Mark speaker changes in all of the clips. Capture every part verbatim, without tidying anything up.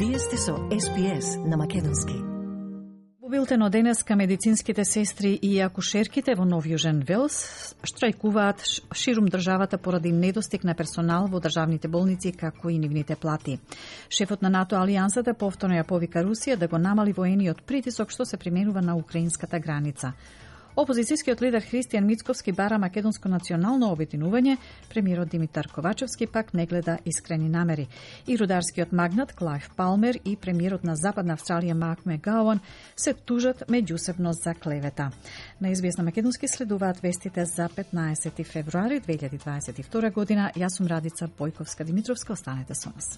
Speaker 1: Вие сте со Ес Би Ес на македонски. Во билтено денеска медицинските сестри и акушерките во Нов Јужен Велс штрајкуваат ширум државата поради недостиг на персонал во државните болници како и нивните плати. Шефот на НАТО Алијансата повторно ја повика Русија да го намали воениот притисок што се применува на украинската граница. Опозицијскиот лидер Христијан Мицковски бара македонско национално обединување, премиерот Димитар Ковачевски пак не гледа искрени намери. И рударскиот магнат Клайв Палмер и премиерот на Западна Австралија Марк Мегауан се тужат меѓусебно за клевета. На Ес Би Ес на македонски следуваат вестите за петнаесети февруари две илјади дваесет и втора година. Јас сум Радица Бојковска-Димитровска, останете со нас.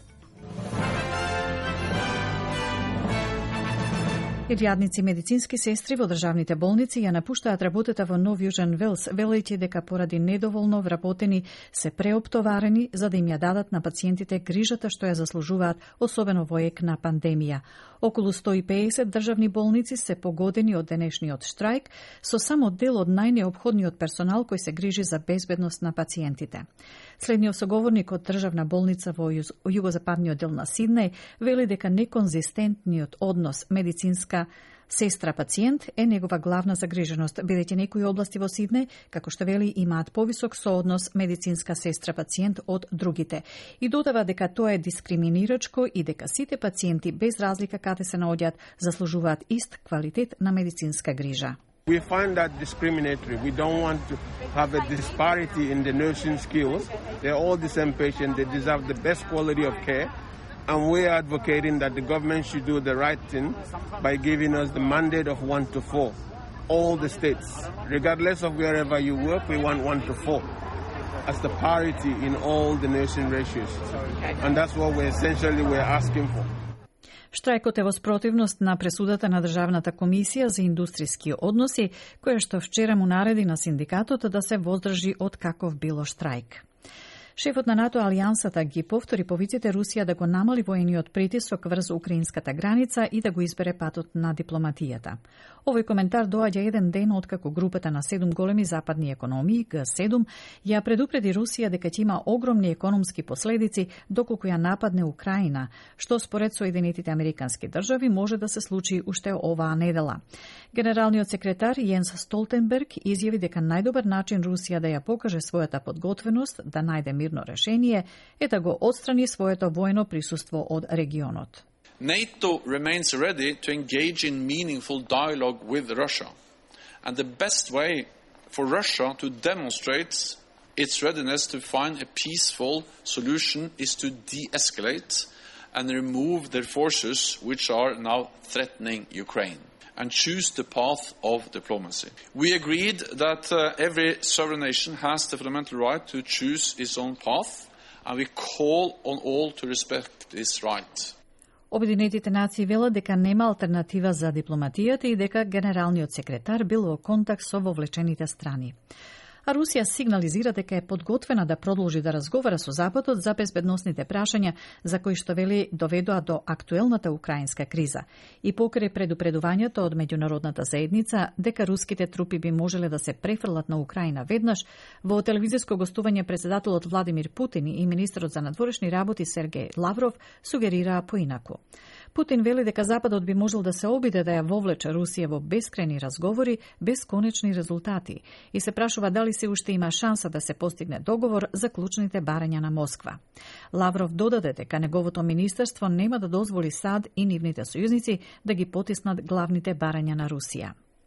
Speaker 1: Илјадници медицински сестри во државните болници ја напуштаат работата во Нов Јужен Велс, велејќи дека поради недоволно вработени се преоптоварени за да им ја дадат на пациентите грижата што ја заслужуваат, особено во ек на пандемија. Околу сто и педесет државни болници се погодени од денешниот штрајк со само дел од најнеопходниот персонал кој се грижи за безбедност на пациентите. Следниот соговорник од државна болница во југозападниот дел на Сиднеј вели дека неконзистентниот однос медицинска сестра-пациент е негова главна загриженост, бидејќи некои области во Сиднеј, како што вели, имаат повисок сооднос медицинска сестра-пациент од другите. И додава дека тоа е дискриминирачко и дека сите пациенти, без разлика каде се наоѓаат, заслужуваат ист квалитет на медицинска грижа.
Speaker 2: We find that discriminatory. We don't want to have a disparity in the nursing skills. They're all the same patient. They deserve the best quality of care. And we are advocating that the government should do the right thing by giving us the mandate of one to four. All the states, regardless of wherever you work, we want one to four as the parity in all the nursing ratios. And that's what we essentially we're asking for.
Speaker 1: Штрајкот е во спротивност на пресудата на Државната комисија за индустријски односи, која што вчера му нареди на синдикатот да се воздржи од каков било штрајк. Шефот на НАТО Алијансата ги повтори повиците Русија да го намали воениот притисок врз украинската граница и да го избере патот на дипломатијата. Овој коментар доаѓа еден ден откако групата на седум големи западни економии, Г седум, ја предупреди Русија дека ќе има огромни економски последици доколку ја нападне Украина, што според Соединетите Американски држави може да се случи уште оваа недела. Генералниот секретар Јенс Столтенберг изјави дека најдобар начин Русија да ја покаже својата подготвеност да најде мирно решение е да го отстрани своето војно присуство од регионот.
Speaker 3: NATO remains ready to engage in meaningful dialogue with Russia. And the best way for Russia to demonstrate its readiness to find a peaceful solution is to de-escalate and remove their forces which are now threatening Ukraine, and choose the path of diplomacy. We agreed that uh, every sovereign nation has the fundamental right to choose its own path, and we call on all to respect this right.
Speaker 1: Обединетите нации велат дека нема алтернатива за дипломатијата и дека генералниот секретар бил во контакт со вовлечените страни. А Русија сигнализира дека е подготвена да продолжи да разговара со Западот за безбедносните прашања за кои што вели доведоа до актуелната украинска криза и покрај предупредувањето од меѓународната заедница дека руските трупи би можеле да се префрлат на Украина веднаш, во телевизиско гостување председателот Владимир Путин и министерот за надворешни работи Сергеј Лавров сугерираа поинаку. Путин вели дека Западот би можел да се обиде да ја вовлече Русија во бескрајни разговори без конечни резултати и се прашува дали се уште има шанса да се постигне договор за клучните барања на Москва. Лавров додаде дека неговото министерство нема да дозволи САД и нивните сојузници да ги потиснат главните барања на Русија.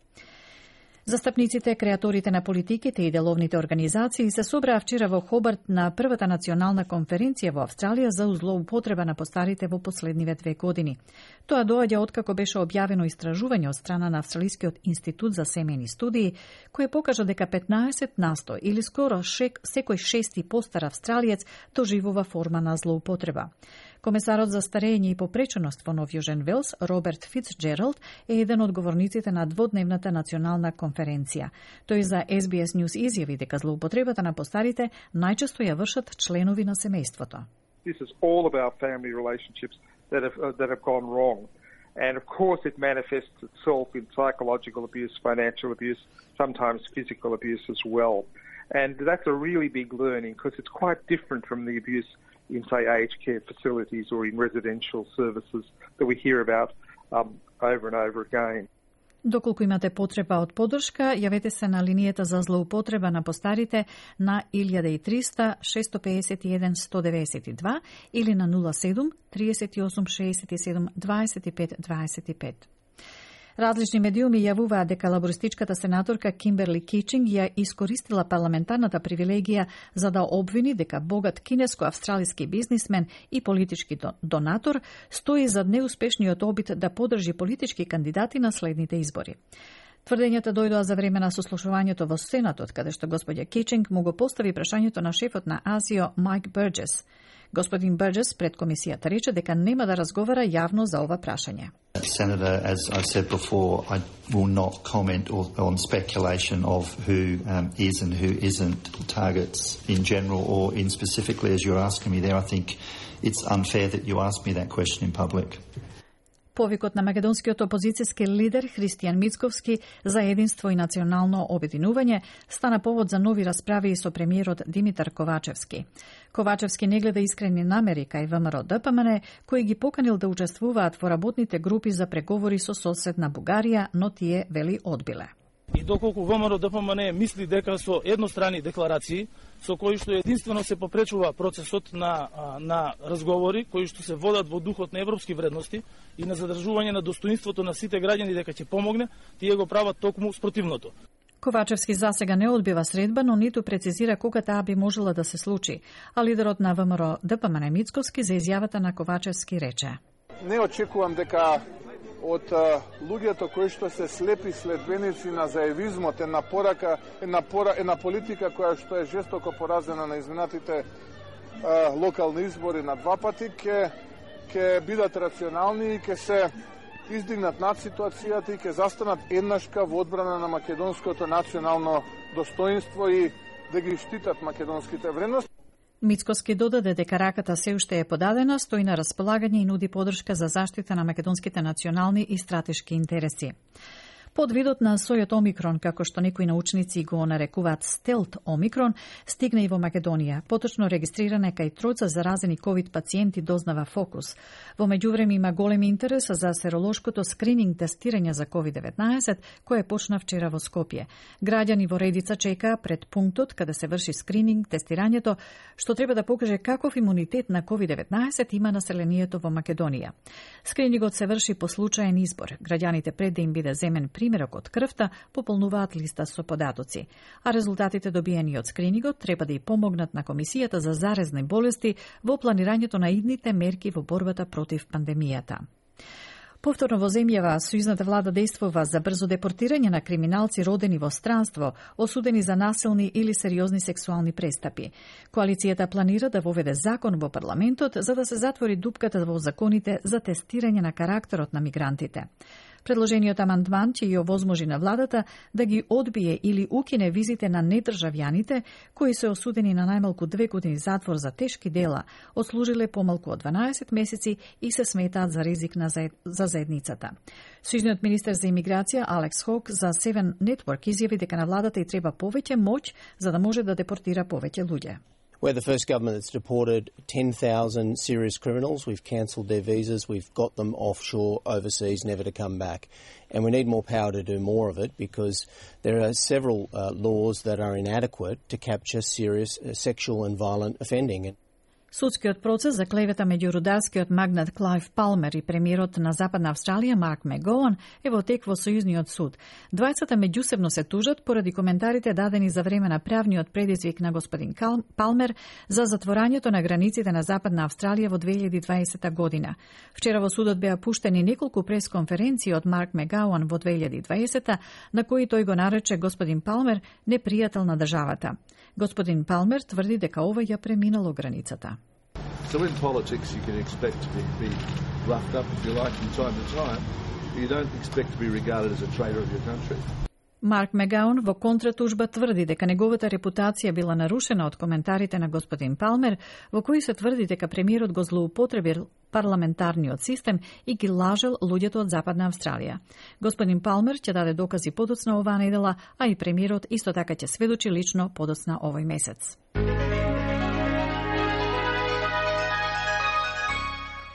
Speaker 1: Застапниците, креаторите на политиките и деловните организации се собраа вчера во Хобарт на првата национална конференција во Австралија за злоупотреба на постарите во последниве две години. Тоа доаѓа откако беше објавено истражување од страна на Австралискиот институт за семејни студии, кој покажа дека петнаесет насто или скоро шек, секој шести постар австралиец доживува форма на злоупотреба. Комесарот за старење и попреченост во Нов Јужен Велс, Роберт Фицджералд, е еден од говорниците на дводневната национална конференција. Тој за Ес Би Ес News изјави дека злоупотребата на постарите најчесто ја вршат членови на семејството.
Speaker 4: This is all about family relationships that have uh, that have gone wrong. And of course it manifests itself in psychological abuse, financial abuse, sometimes physical abuse as well. And that's a really big learning because it's quite different from the abuse in, say, aged care facilities or in residential services that we hear about um, over and over again.
Speaker 1: Доколку имате потреба од подршка, јавете се на линијата за злоупотреба на постарите на илјада и триста шестоста пеесет и еден сто деветдесет и два или на нула седум триесет и осум шеесет и седум дваесет и пет дваесет и пет. Различни медиуми јавуваат дека лабористичката сенаторка Кимберли Кичинг ја искористила парламентарната привилегија за да обвини дека богат кинеско-австралиски бизнисмен и политички донатор стои зад неуспешниот обид да подржи политички кандидати на следните избори. Тврдењата дојдоа за време на сослушувањето во Сенатот, каде што господја Кичинг му го постави прашањето на шефот на АСИО Майк Бурджес. Господин Бурджес пред комисијата рече дека нема да разговара јавно за ова прашање.
Speaker 5: Senator, as I said before, I will not comment on speculation of who um, is and who isn't targets in general or in specifically as you're asking me there. I think it's unfair that you ask me that question in public.
Speaker 1: Повикот на македонскиот опозицијски лидер Христијан Мицковски за единство и национално обединување стана повод за нови расправи со премиерот Димитар Ковачевски. Ковачевски не гледа искрени намери кај ВМРО Д П М Н, кој ги поканил да учествуваат во работните групи за преговори со соседна Бугарија, но тие вели одбиле.
Speaker 6: И доколку ВМРО Д П М Н мисли дека со еднострани декларации со кои што единствено се попречува процесот на на разговори кои што се водат во духот на европски вредности и на задржување на достоинството на сите граѓани дека ќе помогне, тие го прават токму спротивното.
Speaker 1: Ковачевски засега не одбива средба, но ниту прецизира кога таа би можела да се случи, а лидерот на ВМРО Д П М Н Мицковски за изјавата на Ковачевски рече:
Speaker 7: Не очекувам дека од uh, луѓето кои што се слепи следбеници на заевизмот, една порака, една пора, една политика која што е жестоко поразена на изминатите uh, локални избори на два пати, ке ќе бидат рационални и ќе се издигнат над ситуацијата и ќе застанат еднашка во одбрана на македонското национално достоинство и да ги штитат македонските вредности.
Speaker 1: Мицковски додаде дека раката се уште е подадена, стои на располагање и нуди подршка за заштита на македонските национални и стратешки интереси. Подвидот на сојот Омикрон, како што некои научници го нарекуваат стелт Омикрон, стигна и во Македонија. Поточно регистрирана е кај тројца заразени ковид пациенти, дознава Фокус. Во меѓувреме има голем интерес за серолошкото скрининг тестирање за ковид деветнаесет, кое почна вчера во Скопје. Граѓани во редица чекаа пред пунктот каде се врши скрининг тестирањето, што треба да покаже каков имунитет на ковид деветнаесет има населението во Македонија. Скринингот се врши по случаен избор. Граѓаните пред да им биде земен примерок од крвта пополнуваат листа со податоци, а резултатите добиени од скринингот треба да и помогнат на Комисијата за заразни болести во планирањето на идните мерки во борбата против пандемијата. Повторно во земјава, сојузната влада действува за брзо депортирање на криминалци родени во странство, осудени за насилни или сериозни сексуални престапи. Коалицијата планира да воведе закон во парламентот за да се затвори дупката во законите за тестирање на карактерот на мигрантите. Предложениот амандман ќе ја овозможи на владата да ги одбие или укине визите на недржавјаните кои се осудени на најмалку две години затвор за тешки дела, отслужиле помалку од дванаесет месеци и се сметаат за ризик на за, за заедницата. Сојузниот министер за имиграција Алекс Хок за Seven Network изјави дека на владата и треба повеќе моќ за да може да депортира повеќе луѓе.
Speaker 8: We're the first government that's deported ten thousand serious criminals. We've cancelled their visas. We've got them offshore, overseas, never to come back. And we need more power to do more of it because there are several uh, laws that are inadequate to capture serious uh, sexual and violent offending.
Speaker 1: Судскиот процес за клевета меѓу рударскиот магнат Клајв Палмер и премиерот на Западна Австралија Марк Мегоан е во тек во Сојузниот суд. Двајцата меѓусебно се тужат поради коментарите дадени за време на правниот предизвик на господин Палмер за затворањето на границите на Западна Австралија во две илјади и дваесета година. Вчера во судот беа пуштени неколку пресконференции од Марк Мегоан во две илјади и дваесета на кои тој го нарече господин Палмер непријател на државата. Господин Палмер тврди дека ова ја преминало границата.
Speaker 9: So in politics you can expect to be, be roughed up, if you like, from time to time. You don't expect to be regarded as a traitor of your country.
Speaker 1: Марк Мегаун во контратужба тврди дека неговата репутација била нарушена од коментарите на господин Палмер, во кои се тврди дека премиерот го злоупотребил парламентарниот систем и ги лажел луѓето од Западна Австралија. Господин Палмер ќе даде докази подоцна оваа недела, а и премиерот исто така ќе сведочи лично подоцна овој месец.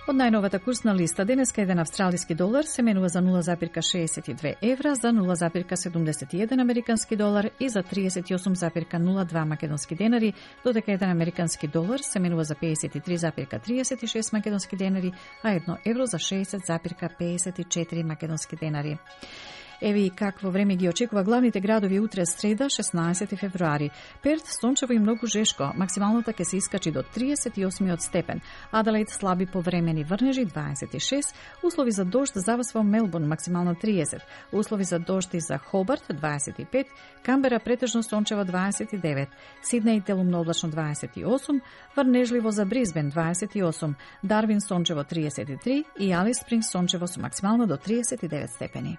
Speaker 1: Од најновата курсна листа денеска еден австралиски долар се менува за нула запирка шеесет и две евра, за нула запирка седумдесет и еден американски долар и за триесет и осум запирка нула два македонски денари, додека еден американски долар се менува за пеесет и три запирка триесет и шест македонски денари, а едно евро за шеесет запирка пеесет и четири македонски денари. Еви какво време ги очекува главните градови утре среда, шеснаесети февруари. Перт сончево и многу жешко, максималната ќе се искачи до триесет и осми степен. Аделаид слаби повремени врнежи дваесет и шест, услови за дожд за вас во Мелбурн максимално триесет, услови за дожд и за Хобарт дваесет и пет, Камбера претежно сончево дваесет и девет, Сиднеј делумно облачно дваесет и осум, врнежливо за Бризбен дваесет и осум, Дарвин сончево триесет и три и Алис Спрингс сончево со максимално до триесет и девет степени.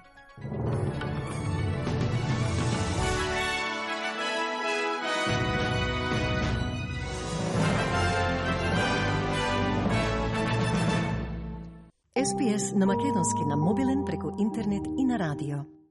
Speaker 10: Ес Би Ес на македонски на мобилен преку интернет и на радио.